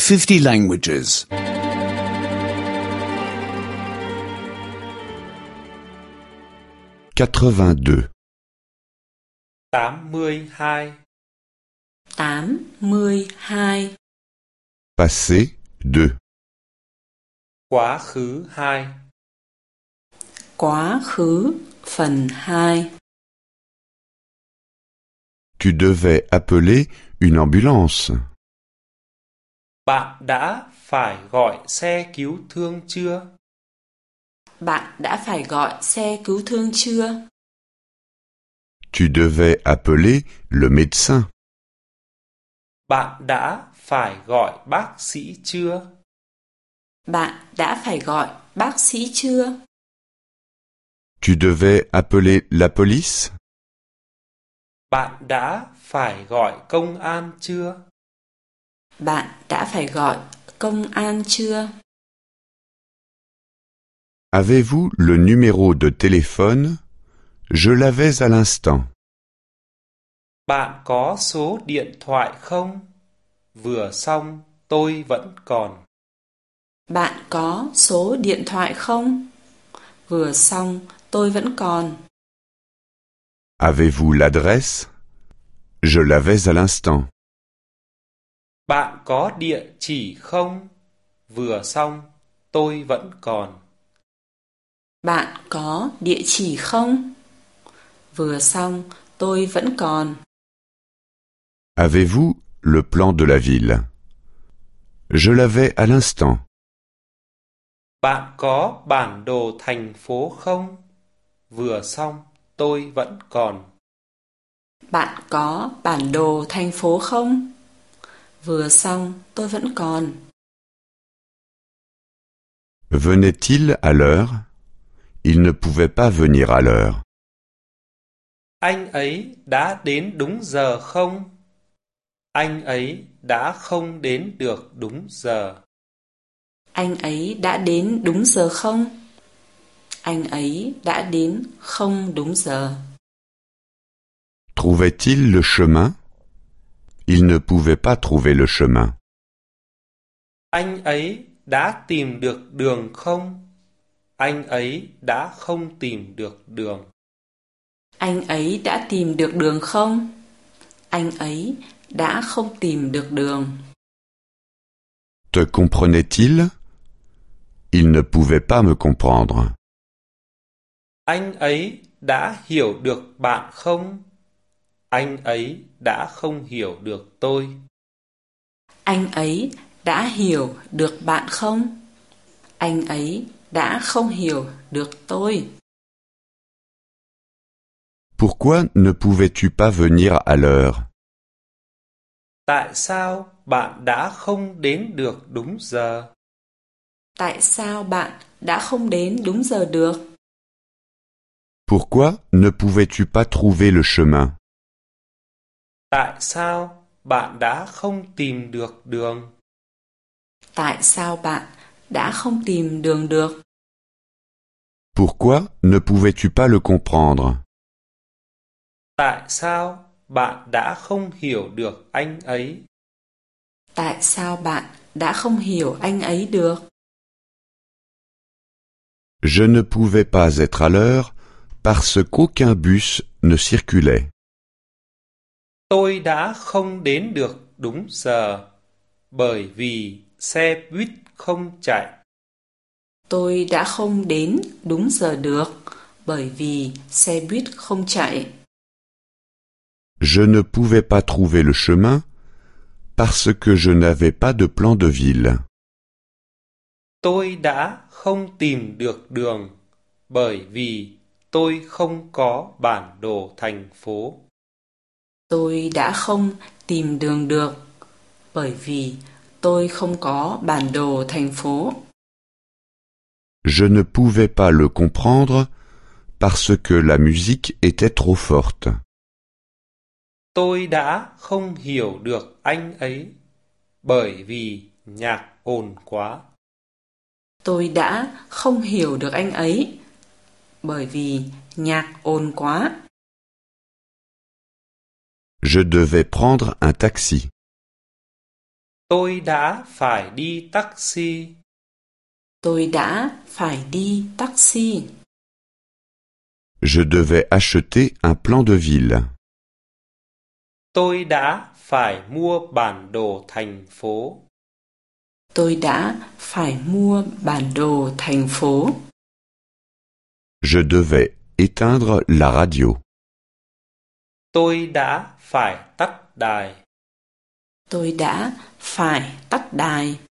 50 languages. 82. 82. 82. Passé 2. Quá khứ 2. Quá khứ phần 2. Tu devais appeler une ambulance. Bạn đã phải gọi xe cứu thương chưa? Bạn đã phải gọi xe cứu thương chưa? Tu devais appeler le médecin. Bạn đã phải gọi bác sĩ chưa? Bạn đã phải gọi bác sĩ chưa? Tu devais appeler la police. Bạn đã phải gọi công an chưa? Bạn đã phải gọi công an chưa? Avez-vous le numéro de téléphone? Je l'avais à l'instant. Bạn có số điện thoại không? Vừa xong, tôi vẫn còn. Bạn có số điện thoại không? Vừa xong, tôi vẫn còn. Avez-vous l'adresse? Je l'avais à l'instant. Bạn có địa chỉ không? Vừa xong, tôi vẫn còn. Bạn có địa chỉ không? Vừa xong, tôi vẫn còn. Avez-vous le plan de la ville? Je l'avais à l'instant. Bạn có bản đồ thành phố không? Vừa xong, tôi vẫn còn. Bạn có bản đồ thành phố không? Vừa xong, tôi vẫn còn. Venait-il à l'heure? Il ne pouvait pas venir à l'heure. Anh ấy đã đến đúng giờ không? Anh ấy đã không đến được đúng giờ. Anh ấy đã đến đúng giờ không? Anh ấy đã đến không đúng giờ. Trouvait-il le chemin? Il ne pouvait pas trouver le chemin. Anh ấy đã tìm được đường không? Anh ấy đã không tìm được đường. Anh ấy đã tìm được đường không? Anh ấy đã không tìm được đường. Te comprenait-il? Il ne pouvait pas me comprendre. Anh ấy đã hiểu được bạn không? Anh ấy đã không hiểu được tôi. Anh ấy đã hiểu được bạn không? Anh ấy đã không hiểu được tôi. Pourquoi ne pouvais-tu pas venir à l'heure? Tại sao bạn đã không đến được đúng giờ? Tại sao bạn đã không đến đúng giờ được? Pourquoi ne pouvais-tu pas trouver le chemin? Tại sao bạn đã không tìm được đường? Tại sao bạn đã không tìm đường được? Pourquoi ne pouvais-tu pas le comprendre? Tại sao bạn đã không hiểu được anh ấy? Tại sao bạn đã không hiểu anh ấy được? Je ne pouvais pas être à l'heure parce qu'aucun bus ne circulait. Tôi đã không đến được đúng giờ bởi vì xe buýt không chạy. Tôi đã không đến đúng giờ được bởi vì xe buýt không chạy. Je ne pouvais pas trouver le chemin parce que je n'avais pas de plan de ville. Tôi đã không tìm được đường bởi vì tôi không có bản đồ thành phố. Tôi đã không tìm đường được bởi vì tôi không có bản đồ thành phố. Je ne pouvais pas le comprendre parce que la musique était trop forte. Tôi đã không hiểu được anh ấy bởi vì nhạc ồn quá. Tôi đã không hiểu được anh ấy bởi vì nhạc ồn quá. Je devais prendre un taxi. Tôi đã phải đi taxi. Tôi đã phải đi taxi. Je devais acheter un plan de ville. Tôi đã phải mua bản đồ thành phố. Tôi đã phải mua bản đồ thành phố. Je devais éteindre la radio. Tôi đã phải tắt đài. Tôi đã phải tắt đài.